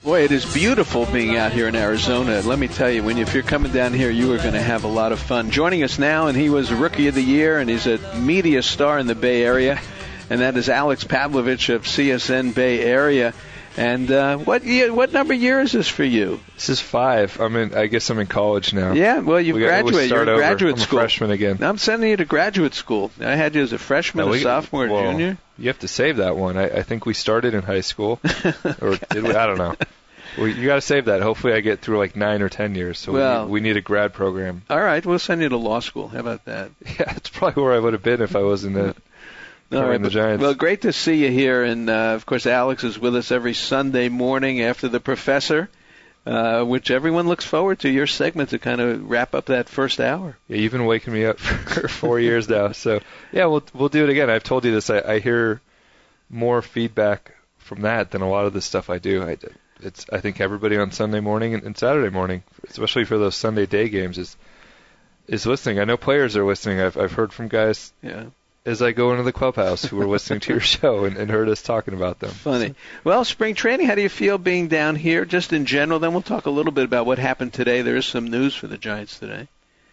Boy, it is beautiful being out here in Arizona. Let me tell you, if you're coming down here, you are going to have a lot of fun. Joining us now, and he was Rookie of the Year, and he's a media star in the Bay Area, and that is Alex Pavlovich of CSN Bay Area. And what number year is this for you? This is 5. I guess I'm in college now. Yeah, well, you've graduated. You're in graduate school. I'm a freshman again. I'm sending you to graduate school. I had you as a freshman, a sophomore, junior. You have to save that one. I think we started in high school. Or did we? I don't know. Well, you got to save that. Hopefully I get through like 9 or 10 years. So we need a grad program. All right, we'll send you to law school. How about that? Yeah, that's probably where I would have been if I wasn't covering the Giants. Well, great to see you here. And, of course, Alex is with us every Sunday morning after The Professor, which everyone looks forward to, your segment to kind of wrap up that first hour. Yeah, you've been waking me up for 4 years now. So, yeah, we'll do it again. I've told you this. I hear more feedback from that than a lot of the stuff I do. I think everybody on Sunday morning and Saturday morning, especially for those Sunday day games, is listening. I know players are listening. I've heard from guys as I go into the clubhouse who were listening to your show and heard us talking about them. Funny. Well, spring training, how do you feel being down here just in general? Then we'll talk a little bit about what happened today. There is some news for the Giants today.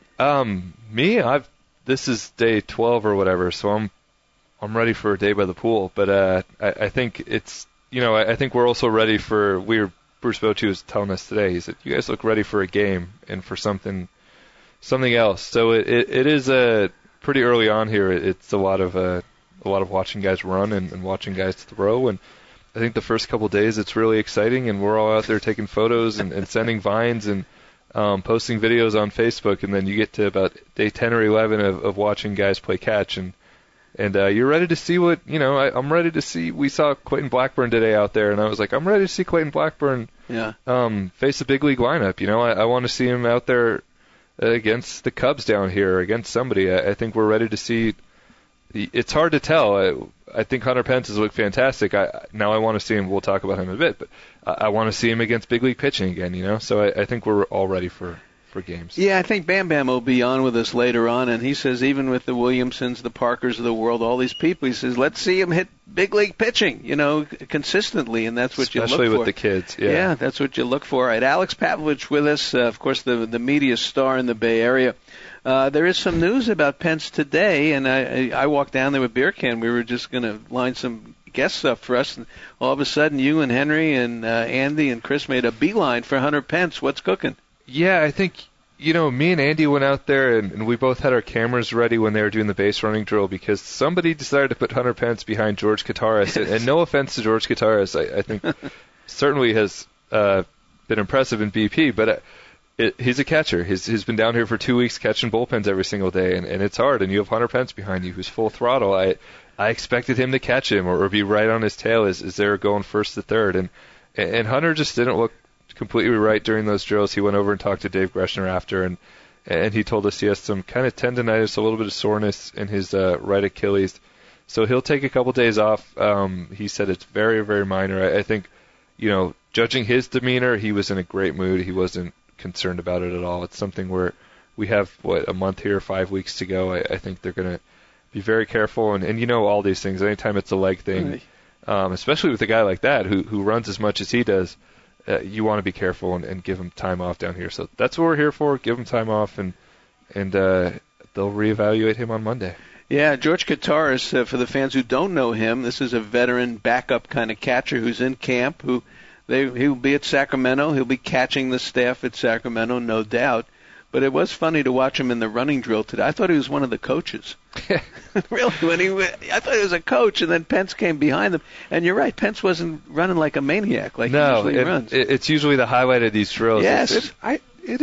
This is day 12 or whatever, so I'm ready for a day by the pool. But I think it's, I think we're also ready for, Bruce Bochy was telling us today, he said, you guys look ready for a game and for something else. So it is pretty early on here. It's a lot of watching guys run and watching guys throw. And I think the first couple of days it's really exciting, and we're all out there taking photos and sending vines and posting videos on Facebook. And then you get to about day 10 or 11 of watching guys play catch. And you're ready to see what, I'm ready to see. We saw Quentin Blackburn today out there, and I was like, I'm ready to see Quentin Blackburn face a big league lineup. I want to see him out there against the Cubs down here, against somebody. I think we're ready to see. It's hard to tell. I think Hunter Pence has looked fantastic. Now I want to see him. We'll talk about him in a bit, but I want to see him against big league pitching again. So I think we're all ready for games. Yeah, I think Bam Bam will be on with us later on, and he says even with the Williamsons, the Parkers of the world, all these people, he says, let's see him hit big league pitching, consistently, and that's what you look for. Especially with the kids, Yeah, that's what you look for. All right, Alex Pavlovich with us, of course, the media star in the Bay Area. There is some news about Pence today, and I walked down there with beer can. We were just going to line some guests up for us, and all of a sudden you and Henry and Andy and Chris made a beeline for Hunter Pence. What's cooking? Yeah, I think, me and Andy went out there, and we both had our cameras ready when they were doing the base running drill because somebody decided to put Hunter Pence behind George Kataris. And no offense to George Kataris, I think certainly has been impressive in BP, but he's a catcher. He's been down here for 2 weeks catching bullpens every single day, and it's hard. And you have Hunter Pence behind you who's full throttle. I expected him to catch him or be right on his tail as they're going first to third. And Hunter just didn't look completely right during those drills. He went over and talked to Dave Greshner after, and he told us he has some kind of tendonitis, a little bit of soreness in his right Achilles. So he'll take a couple days off. He said it's very, very minor. I think, judging his demeanor, he was in a great mood. He wasn't concerned about it at all. It's something where we have, a month here, 5 weeks to go. I think they're going to be very careful. And all these things, anytime it's a leg thing, especially with a guy like that who runs as much as he does, you want to be careful and give him time off down here. So that's what we're here for. Give him time off, and they'll reevaluate him on Monday. Yeah, George Kataris, for the fans who don't know him, this is a veteran backup kind of catcher who's in camp. He'll be at Sacramento. He'll be catching the staff at Sacramento, no doubt. But it was funny to watch him in the running drill today. I thought he was one of the coaches. Really, I thought he was a coach, and then Pence came behind him. And you're right, Pence wasn't running like a maniac like he usually runs. It's usually the highlight of these drills. Yes, it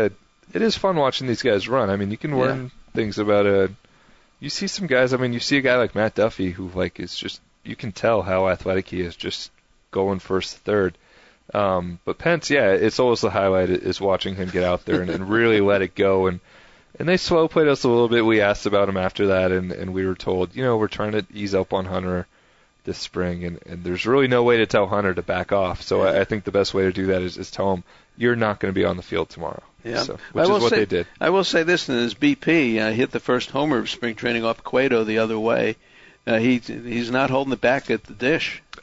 is fun watching these guys run. I mean, you can learn things about you see some guys. I mean, you see a guy like Matt Duffy who is just, you can tell how athletic he is, just going first to third. But Pence, it's always the highlight is watching him get out there and really let it go. And they slow played us a little bit. We asked about him after that, and we were told, we're trying to ease up on Hunter this spring, and there's really no way to tell Hunter to back off. So I think the best way to do that is tell him, you're not going to be on the field tomorrow. Yeah. Which is what they did. I will say this, in his BP, hit the first homer of spring training off Cueto the other way. He's not holding it back at the dish.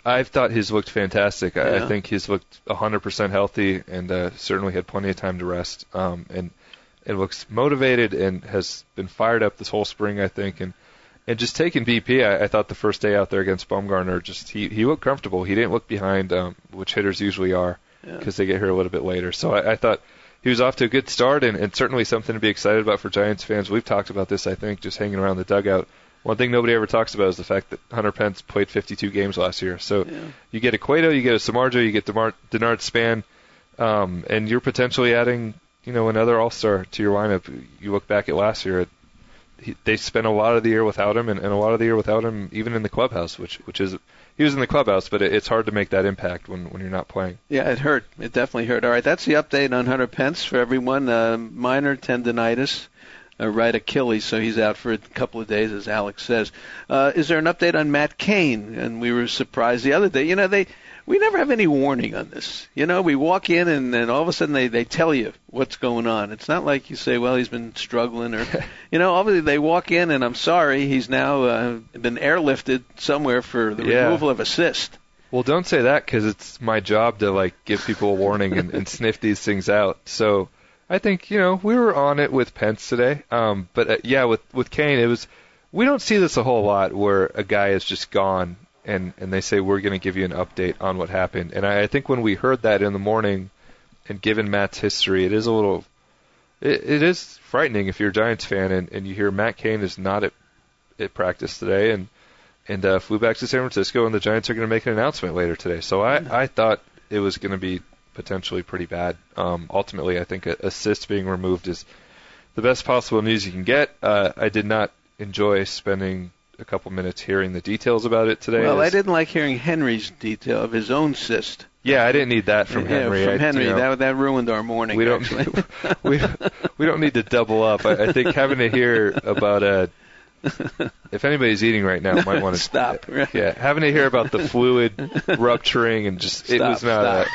I've thought he's looked fantastic. Yeah. I think he's looked 100% healthy and certainly had plenty of time to rest. And looks motivated and has been fired up this whole spring, I think. And just taking BP, I thought the first day out there against Bumgarner, just he looked comfortable. He didn't look behind, which hitters usually are because they get here a little bit later. So I thought he was off to a good start and certainly something to be excited about for Giants fans. We've talked about this, I think, just hanging around the dugout. One thing nobody ever talks about is the fact that Hunter Pence played 52 games last year. So you get a Cueto, you get a Samardzija, you get Denard Span, and you're potentially adding, another all-star to your lineup. You look back at last year, they spent a lot of the year without him, and a lot of the year without him even in the clubhouse, which is he was in the clubhouse, but it's hard to make that impact when you're not playing. Yeah, it hurt. It definitely hurt. All right, that's the update on Hunter Pence for everyone. Minor tendinitis. Right Achilles, so he's out for a couple of days, as Alex says. Is there an update on Matt Cain? And we were surprised the other day. We never have any warning on this. We walk in and then all of a sudden they tell you what's going on. It's not like you say, well, he's been struggling or, obviously they walk in and I'm sorry, he's now been airlifted somewhere for the removal of a cyst. Well, don't say that because it's my job to give people a warning and sniff these things out. So I think, we were on it with Pence today. But with Cain, we don't see this a whole lot where a guy is just gone and they say, we're going to give you an update on what happened. And I think when we heard that in the morning and given Matt's history, it is it is frightening if you're a Giants fan and you hear Matt Cain is not at practice today and flew back to San Francisco and the Giants are going to make an announcement later today. So I thought it was going to be potentially pretty bad. Ultimately, I think a cyst being removed is the best possible news you can get. I did not enjoy spending a couple minutes hearing the details about it today. Well, I didn't like hearing Henry's detail of his own cyst. Yeah, I didn't need that from Henry. From Henry, that ruined our morning. We don't we don't need to double up. I think having to hear about if anybody's eating right now, might want to stop. Yeah, having to hear about the fluid rupturing and just stop, it was not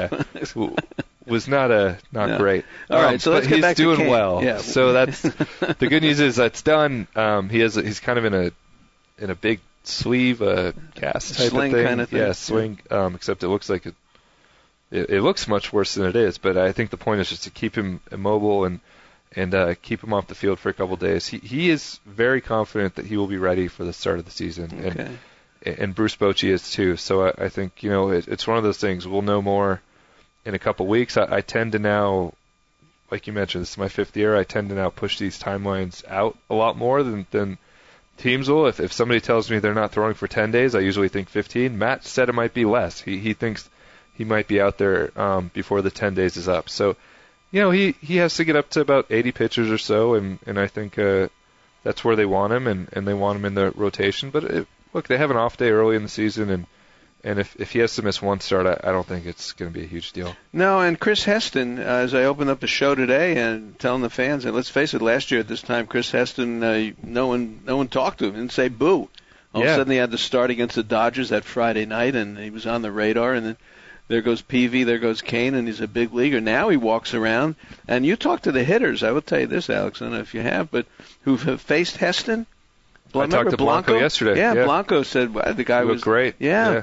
was not great. All right, so let's get back to Cain. He's doing well. Yeah. So that's the good news is that's done. He's kind of in a big sleeve cast type sling of thing. Kind of thing. Yeah, swing. Except it looks like it looks much worse than it is. But I think the point is just to keep him immobile and keep him off the field for a couple of days. He is very confident that he will be ready for the start of the season. Okay. And Bruce Bochy is too. So I think it's one of those things. We'll know more in a couple weeks. I tend to now, like you mentioned, this is my 5th year. I tend to now push these timelines out a lot more than teams will. If somebody tells me they're not throwing for 10 days, I usually think 15. Matt said it might be less. He thinks he might be out there before the 10 days is up. So, he has to get up to about 80 pitchers or so, and I think that's where they want him, and they want him in the rotation. But look, they have an off day early in the season, and if he has to miss one start, I don't think it's going to be a huge deal. No, and Chris Heston, as I opened up the show today and telling the fans, and let's face it, last year at this time, Chris Heston, no one talked to him, didn't say boo. All of a sudden he had to start against the Dodgers that Friday night, and he was on the radar, and then there goes Peavy, there goes Cain, and he's a big leaguer. Now he walks around, and you talk to the hitters. I will tell you this, Alex, I don't know if you have, but who've faced Heston. I talked to Blanco yesterday. Yeah, Blanco said the guy was great. Yeah.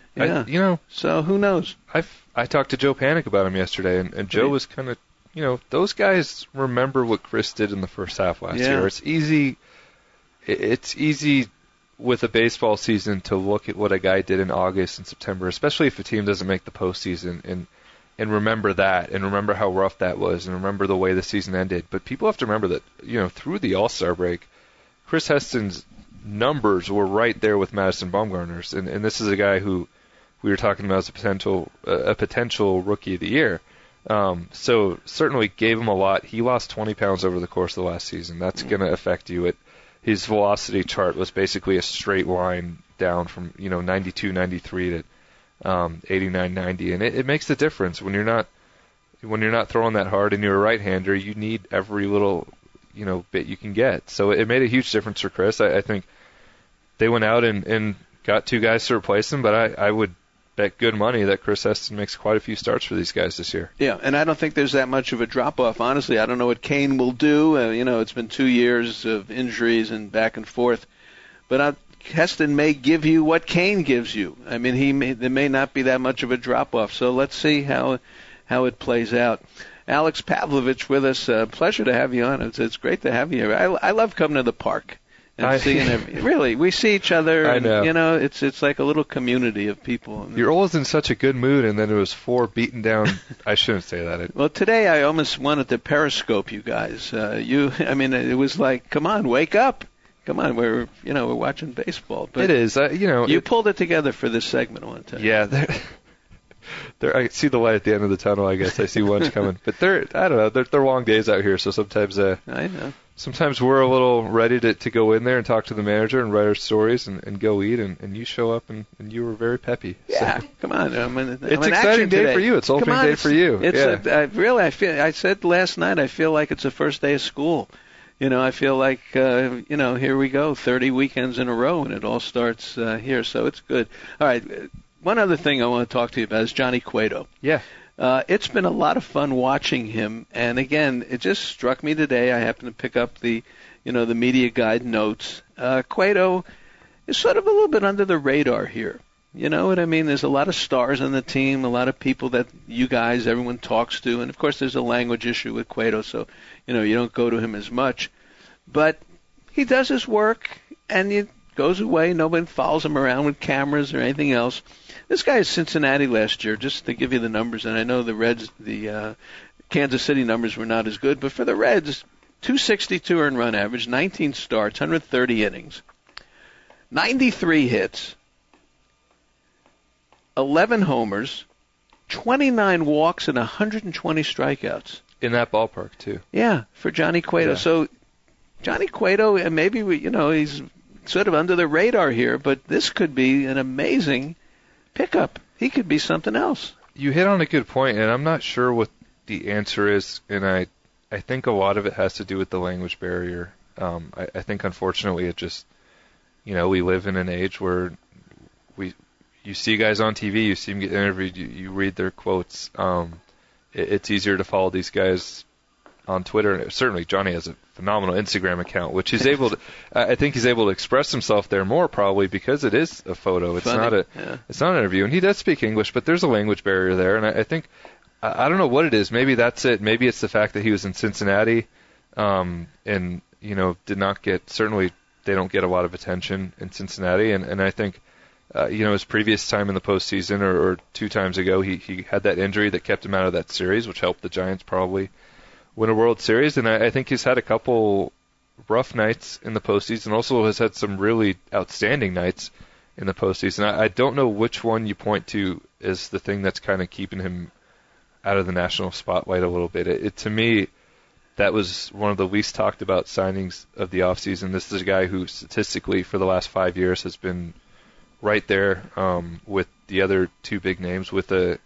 So who knows? I talked to Joe Panik about him yesterday, and Joe was kind of, those guys remember what Chris did in the first half last year. It's easy with a baseball season to look at what a guy did in August and September, especially if a team doesn't make the postseason, and remember that, and remember how rough that was, and remember the way the season ended. But people have to remember that, through the All-Star break, Chris Heston's numbers were right there with Madison Bumgarner's, and this is a guy who we were talking about as a potential rookie of the year. So certainly gave him a lot. He lost 20 pounds over the course of the last season. That's going to affect you. His velocity chart was basically a straight line down from 92, 93 to 89, 90, and it makes the difference when you're not throwing that hard and you're a right-hander. You need every little bit you can get. So it made a huge difference for Chris. I think they went out and got 2 guys to replace him, but I would bet good money that Chris Heston makes quite a few starts for these guys this year. Yeah, and I don't think there's that much of a drop-off. Honestly, I don't know what Cain will do. It's been 2 years of injuries and back and forth. But Heston may give you what Kane gives you. I mean, there may not be that much of a drop-off. So let's see how it plays out. Alex Pavlovich with us. Pleasure to have you on. It's great to have you here. I love coming to the park and seeing really, we see each other. I know. And, it's like a little community of people. You're always in such a good mood, and then it was 4 beaten down. I shouldn't say that. Well, today I almost wanted to periscope you guys. It was like, come on, wake up. Come on, we're watching baseball. But it is, You pulled it together for this segment, I want to tell you. Yeah, I see the light at the end of the tunnel. I guess I see lunch coming, but I don't know. They're long days out here, so sometimes I know. Sometimes we're a little ready to go in there and talk to the manager and write our stories and go eat, and you show up and you were very peppy. Yeah, so. Come on. It's an exciting day for you. It's opening day for you. I said last night, I feel like it's the first day of school. I feel like, here we go, 30 weekends in a row, and it all starts here, so it's good. All right, one other thing I want to talk to you about is Johnny Cueto. Yeah. It's been a lot of fun watching him, and again, it just struck me today. I happened to pick up the media guide notes. Cueto is sort of a little bit under the radar here. You know what I mean? There's a lot of stars on the team, a lot of people that you guys, everyone talks to, and of course there's a language issue with Cueto, so you don't go to him as much. But he does his work, and he goes away. Nobody follows him around with cameras or anything else. This guy is Cincinnati last year, just to give you the numbers, and I know the Reds, the Kansas City numbers were not as good, but for the Reds, 262 earned run average, 19 starts, 130 innings, 93 hits, 11 homers, 29 walks, and 120 strikeouts. In that ballpark, too. Yeah, for Johnny Cueto. Yeah. So Johnny Cueto, and maybe he's sort of under the radar here, but this could be an amazing pickup. He could be something else. You hit on a good point, and I'm not sure what the answer is, and I think a lot of it has to do with the language barrier. I think, unfortunately, it just, we live in an age where you see guys on TV, you see them get interviewed, you read their quotes. It's easier to follow these guys on Twitter. And certainly, Johnny has a phenomenal Instagram account, which he's able to. I think he's able to express himself there more, probably because it is a photo. It's funny. It's not an interview, and he does speak English, but there's a language barrier there, and I think I don't know what it is. Maybe that's it. Maybe it's the fact that he was in Cincinnati, and did not get. Certainly, they don't get a lot of attention in Cincinnati, and I think. His previous time in the postseason or 2 times ago, he had that injury that kept him out of that series, which helped the Giants probably win a World Series. And I think he's had a couple rough nights in the postseason, also has had some really outstanding nights in the postseason. I don't know which one you point to as the thing that's kind of keeping him out of the national spotlight a little bit. To me, that was one of the least talked about signings of the offseason. This is a guy who statistically for the last 5 years has been right there with the other 2 big names, with Zach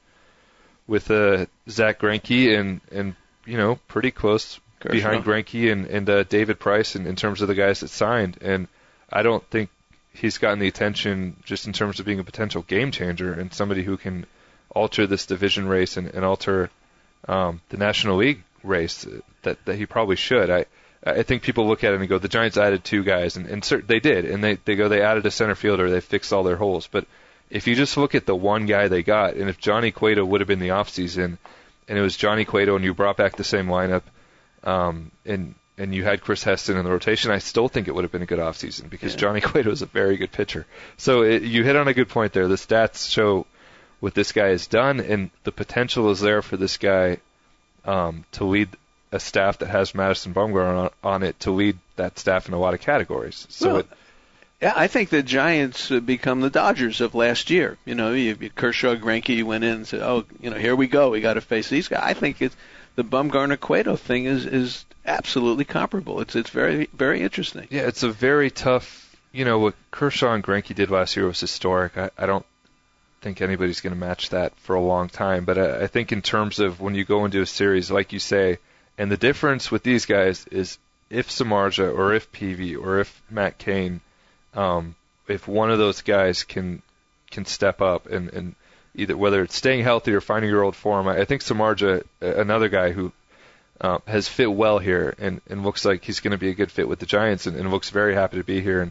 Greinke and pretty close Kershaw. Behind Greinke and David Price in terms of the guys that signed. And I don't think he's gotten the attention just in terms of being a potential game changer and somebody who can alter this division race and alter the National League race that he probably should. I think people look at it and go, the Giants added 2 guys, and they did, and they added a center fielder, they fixed all their holes. But if you just look at the one guy they got, and if Johnny Cueto would have been the offseason, and it was Johnny Cueto, and you brought back the same lineup, and you had Chris Heston in the rotation, I still think it would have been a good offseason because Johnny Cueto is a very good pitcher. So you hit on a good point there. The stats show what this guy has done, and the potential is there for this guy to lead a staff that has Madison Bumgarner on it, to lead that staff in a lot of categories. So I think the Giants become the Dodgers of last year. Kershaw, Greinke went in and said, here we go. We got to face these guys. I think the Bumgarner-Cueto thing is absolutely comparable. It's very, very interesting. Yeah, it's a very tough, what Kershaw and Greinke did last year was historic. I don't think anybody's going to match that for a long time. But I think in terms of when you go into a series, like you say, and the difference with these guys is if Samardzija or if Peavy or if Matt Cain, if one of those guys can step up and either whether it's staying healthy or finding your old form, I think Samardzija, another guy who has fit well here and looks like he's going to be a good fit with the Giants and looks very happy to be here.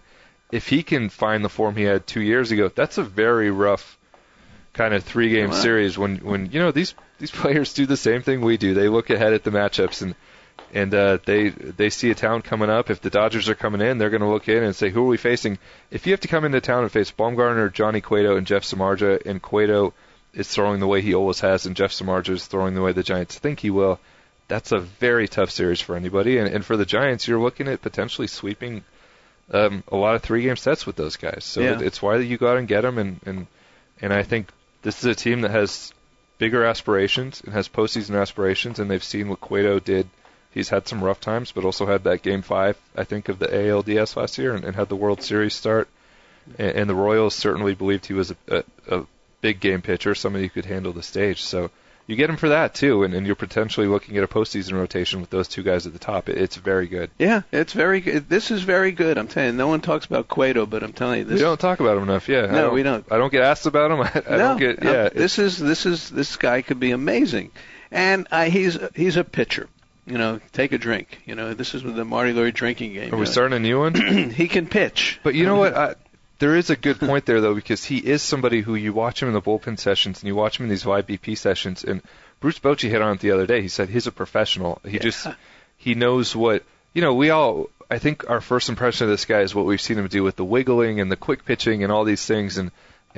if he can find the form he had 2 years ago, that's a very rough kind of 3-game series when these players do the same thing we do. They look ahead at the matchups and they see a town coming up. If the Dodgers are coming in, they're going to look in and say, who are we facing? If you have to come into town and face Bumgarner, Johnny Cueto, and Jeff Samardzija, and Cueto is throwing the way he always has, and Jeff Samardzija is throwing the way the Giants think he will, that's a very tough series for anybody. And for the Giants, you're looking at potentially sweeping a lot of 3-game sets with those guys. So it's why you go out and get them. And I think this is a team that has bigger aspirations and has postseason aspirations, and they've seen what Cueto did. He's had some rough times, but also had that Game 5, I think, of the ALDS last year and had the World Series start. And the Royals certainly believed he was a big game pitcher, somebody who could handle the stage. So you get him for that, too, and you're potentially looking at a postseason rotation with those two guys at the top. It's very good. Yeah, it's very good. This is very good. I'm telling you, no one talks about Cueto, but I'm telling you, this. We don't talk about him enough. Yeah, no, we don't. I don't get asked about him. I don't get. Yeah, this guy could be amazing, and he's a pitcher. Take a drink. This is the Marty Lurie drinking game. Are we starting a new one? He can pitch. But you know what? There is a good point there, though, because he is somebody who you watch him in the bullpen sessions and you watch him in these YBP sessions. And Bruce Bochy hit on it the other day. He said he's a professional. He knows what, I think our first impression of this guy is what we've seen him do with the wiggling and the quick pitching and all these things. And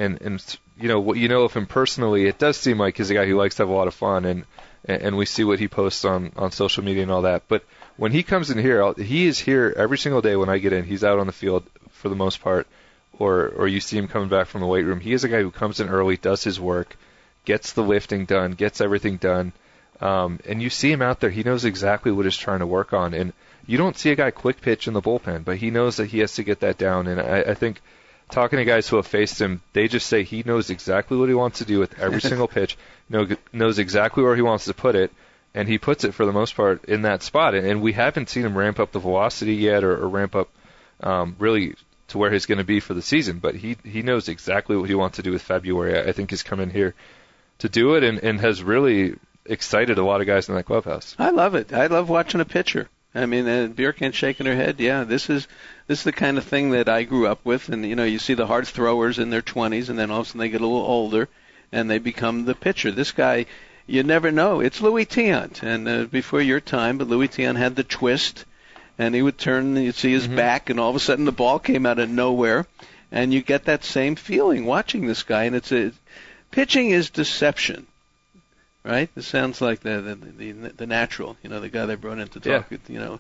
what you know of him personally, it does seem like he's a guy who likes to have a lot of fun. And we see what he posts on social media and all that. But when he comes in here, he is here every single day when I get in. He's out on the field for the most part. Or you see him coming back from the weight room. He is a guy who comes in early, does his work, gets the lifting done, gets everything done. And you see him out there. He knows exactly what he's trying to work on. And you don't see a guy quick pitch in the bullpen, but he knows that he has to get that down. And I think talking to guys who have faced him, they just say he knows exactly what he wants to do with every single pitch, knows exactly where he wants to put it, and he puts it for the most part in that spot. And we haven't seen him ramp up the velocity yet or ramp up really to where he's going to be for the season, but he knows exactly what he wants to do with February. I think he's come in here to do it and has really excited a lot of guys in that clubhouse. I love it. I love watching a pitcher. I mean, Bjerkant's shaking her head. Yeah, this is the kind of thing that I grew up with. And you see the hard throwers in their 20s, and then all of a sudden they get a little older, and they become the pitcher. This guy, you never know. It's Louis Tiant, and before your time, but Louis Tiant had the twist. And he would turn, and you'd see his back, and all of a sudden the ball came out of nowhere, and you get that same feeling watching this guy. And pitching is deception, right? It sounds like the natural, the guy they brought in to talk. Yeah.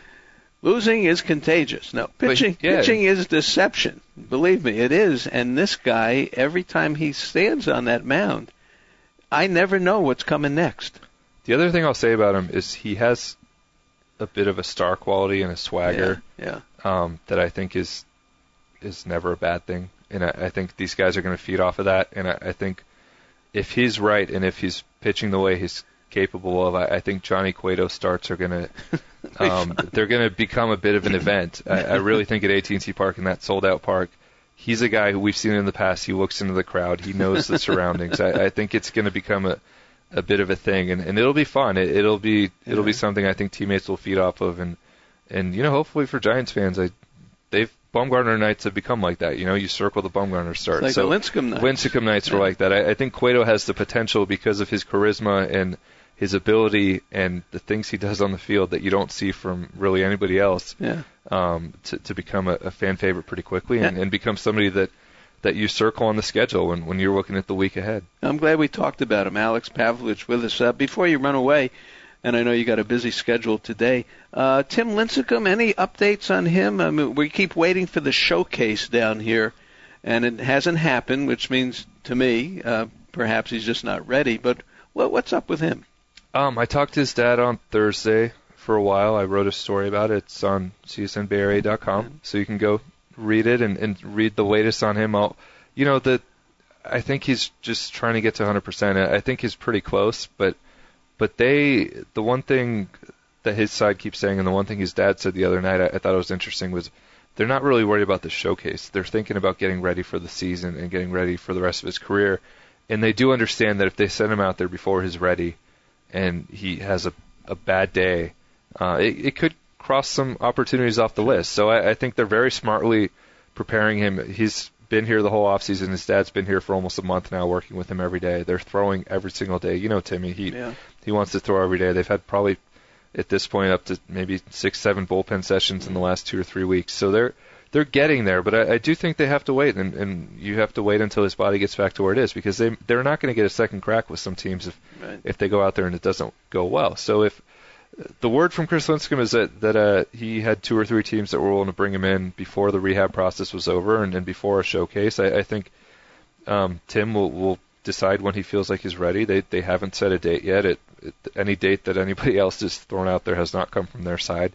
Losing is contagious. No, pitching is deception. Believe me, it is. And this guy, every time he stands on that mound, I never know what's coming next. The other thing I'll say about him is he has a bit of a star quality and a swagger that I think is never a bad thing. And I think these guys are going to feed off of that. And I think if he's right and if he's pitching the way he's capable of, I think Johnny Cueto starts are going to they're going to become a bit of an event. I really think at AT&T Park, in that sold-out park, he's a guy who we've seen in the past. He looks into the crowd. He knows the surroundings. I think it's going to become a bit of a thing, and it'll be fun. It'll be something I think teammates will feed off of, and hopefully for Giants fans, Bumgarner nights have become like that. You circle the Bumgarner start. It's like the Lincecum nights. Lincecum nights were like that. I think Cueto has the potential because of his charisma and his ability and the things he does on the field that you don't see from really anybody else. Yeah. To become a fan favorite pretty quickly and become somebody that you circle on the schedule when you're looking at the week ahead. I'm glad we talked about him. Alex Pavlich with us. Before you run away, and I know you got a busy schedule today, Tim Lincecum, any updates on him? I mean, we keep waiting for the showcase down here, and it hasn't happened, which means to me perhaps he's just not ready. But what's up with him? I talked to his dad on Thursday for a while. I wrote a story about it. It's on csnbayarea.com, so you can go read it and read the latest on him. I think he's just trying to get to 100%. I think he's pretty close, but the one thing that his side keeps saying, and the one thing his dad said the other night, I thought it was interesting, was they're not really worried about the showcase. They're thinking about getting ready for the season and getting ready for the rest of his career, and they do understand that if they send him out there before he's ready and he has a bad day, it could cross some opportunities off the list. So I think they're very smartly preparing him. He's been here the whole offseason. His dad's been here for almost a month now, working with him every day. They're throwing every single day. You know, Timmy, he wants to throw every day. They've had probably at this point up to maybe 6-7 bullpen sessions in the last 2 or 3 weeks. So they're getting there, but I do think they have to wait, and you have to wait until his body gets back to where it is, because they're not going to get a second crack with some teams if they go out there and it doesn't go well. So if the word from Chris Lincecum is that he had 2 or 3 teams that were willing to bring him in before the rehab process was over and before a showcase, I think Tim will decide when he feels like he's ready. They haven't set a date yet. Any date that anybody else has thrown out there has not come from their side.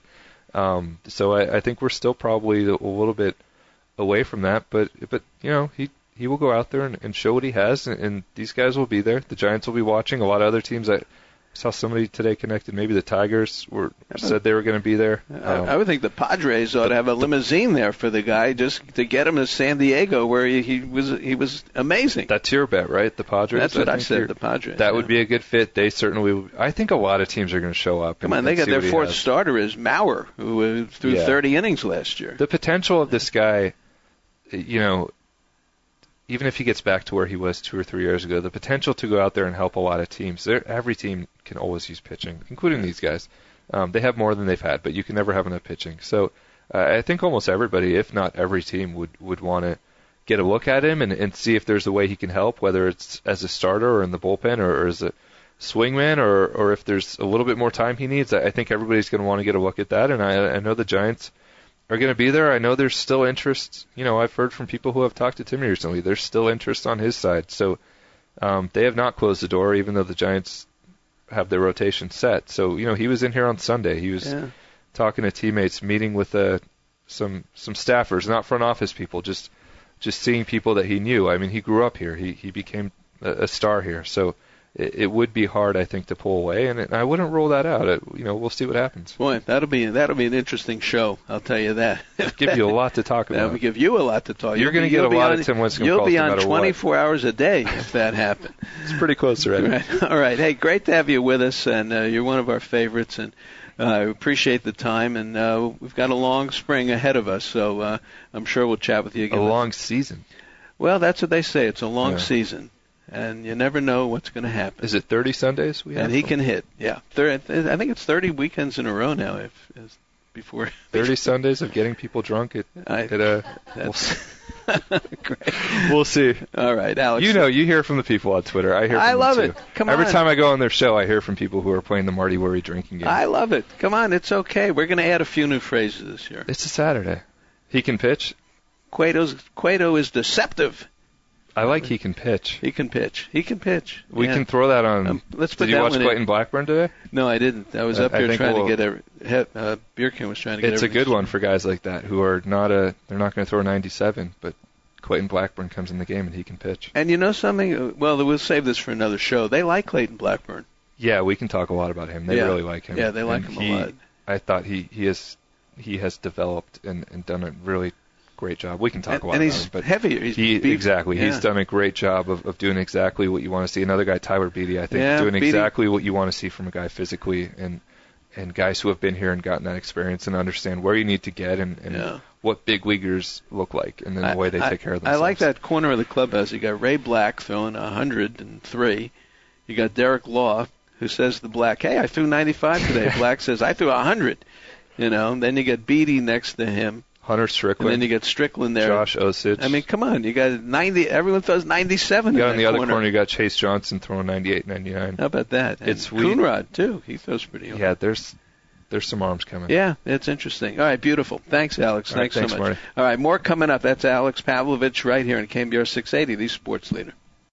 So I think we're still probably a little bit away from that, but you know, he will go out there and show what he has, and these guys will be there. The Giants will be watching. A lot of other teams. I saw somebody today connected. Maybe the Tigers said they were going to be there. I would think the Padres ought to have a limousine there for the guy just to get him to San Diego, where he was amazing. That's your bet, right? The Padres. That's what I said. The Padres. That would be a good fit. They certainly would. I think a lot of teams are going to show up. Come on, they got their 4th starter is Mauer, who threw 30 innings last year. The potential of this guy, you know, even if he gets back to where he was 2 or 3 years ago, the potential to go out there and help a lot of teams. Every team can always use pitching, including these guys. They have more than they've had, but you can never have enough pitching. So I think almost everybody, if not every team, would want to get a look at him and see if there's a way he can help, whether it's as a starter or in the bullpen or as a swingman or if there's a little bit more time he needs. I think everybody's going to want to get a look at that, and I know the Giants are going to be there. I know there's still interest. You know, I've heard from people who have talked to Timmy recently. There's still interest on his side. So they have not closed the door, even though the Giants have their rotation set. So, you know, he was in here on Sunday. He was talking to teammates, meeting with some staffers, not front office people, just seeing people that he knew. I mean, he grew up here. He became a star here. So it would be hard, I think, to pull away, and I wouldn't rule that out. You know, we'll see what happens. Boy, that'll be an interesting show. I'll tell you that. Give you a lot to talk about. That'll give you a lot to talk. You're going to get a lot of Tim Lincecum calls. You'll be on 24 hours a day if that happened. It's pretty close already. Right. All right. Hey, great to have you with us, and you're one of our favorites, and I appreciate the time, and we've got a long spring ahead of us, so I'm sure we'll chat with you again. A long season. Well, that's what they say. It's a long season. And you never know what's going to happen. Is it 30 Sundays we have? And he can hit, yeah. I think it's 30 weekends in a row now. Before 30 Sundays of getting people drunk at great. We'll see. All right, Alex. You know, you hear from the people on Twitter. I hear from them love too. it. Come on. Every time I go on their show, I hear from people who are playing the Marty Worry drinking game. I love it. Come on, it's okay. We're going to add a few new phrases this year. It's a Saturday. He can pitch. Cueto is deceptive. I like he can pitch. He can pitch. We can throw that on. Let's put Did you watch Clayton Blackburn today? No, I didn't. I was up here trying to get Bierkin was trying to get. It's a good one for guys like that who are not they're not going to throw 97, but Clayton Blackburn comes in the game and he can pitch. And you know something? Well, we'll save this for another show. They like Clayton Blackburn. Yeah, we can talk a lot about him. They really like him. Yeah, they like him a lot. I thought he has developed and done a really great job. We can talk a lot about him, but heavier. Exactly. He's done a great job of doing exactly what you want to see. Another guy, Tyler Beatty, I think, doing exactly what you want to see from a guy physically, and guys who have been here and gotten that experience and understand where you need to get and what big leaguers look like and then the way they take care of themselves. I like that corner of the clubhouse. You got Ray Black throwing 103. You got Derek Law, who says to Black, "Hey, I threw 95 today." Black says, "I threw 100." You know. And then you get Beatty next to him. Hunter Strickland. And then you get Strickland there. Josh Osich. I mean, come on. You got 90. Everyone throws 97 in that corner. On the other corner, you got Chase Johnson throwing 98, 99. How about that? And it's Coonrod, too. He throws pretty well. Yeah, there's some arms coming. Yeah, it's interesting. All right, beautiful. Thanks, Alex. Thanks so much. Marty. All right, more coming up. That's Alex Pavlovich right here on KMBR 680, the Sports Leader.